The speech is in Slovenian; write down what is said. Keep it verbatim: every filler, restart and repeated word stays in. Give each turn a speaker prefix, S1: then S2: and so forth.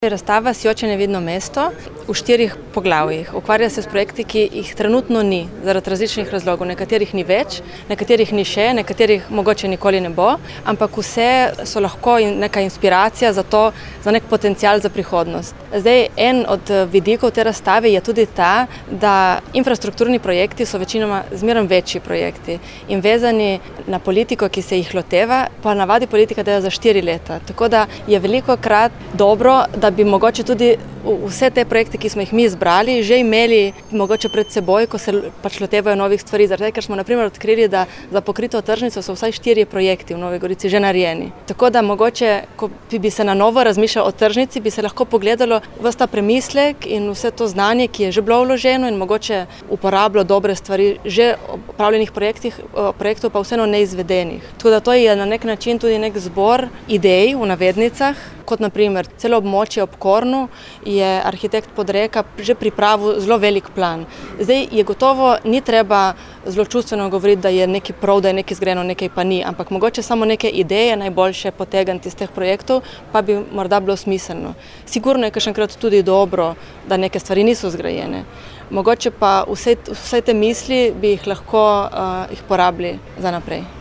S1: Razstava Sijoče nevidno mesto v štirih poglavjih. Ukvarja se s projekti, ki jih trenutno ni, zaradi različnih razlogov. Nekaterih ni več, nekaterih ni še, nekaterih mogoče nikoli ne bo, ampak vse so lahko neka inspiracija za to, za nek potencial za prihodnost. Zdaj, en od vidikov te razstave je tudi ta, da infrastrukturni projekti so večinoma zmeraj večji projekti in vezani na politiko, ki se jih loteva, pa navadi politika dela za štiri leta. Tako da je velikokrat dobro, da bi mogoče tudi vse te projekte, ki smo jih mi izbrali, že imeli mogoče pred seboj, ko se pač lotevajo novih stvari. Zaradi tega, ker smo na primer odkrili, da za pokrito tržnico so vsaj štirje projekti v Novi Gorici že narejeni. Tako da mogoče, ko bi se na novo razmišljalo o tržnici, bi se lahko pogledalo ves ta premislek in vse to znanje, ki je že bilo vloženo in mogoče uporabljalo dobre stvari že opravljenih projektih, projektov pa vseeno neizvedenih. Tako da to je na nek način tudi nek zbor idej v navednicah, kot na primer celo območje ob Kornu je arhitekt Podreka že pripravil zelo velik plan. Zdaj je gotovo, ni treba zelo čustveno govoriti, da je nekaj prav, da je nekaj zgrajeno, nekaj pa ni, ampak mogoče samo neke ideje najboljše potegniti iz teh projektov, pa bi morda bilo smiselno. Sigurno je kakšenkrat tudi dobro, da neke stvari niso zgrajene. Mogoče pa vse, vse te misli bi jih lahko uh, jih porabili za naprej.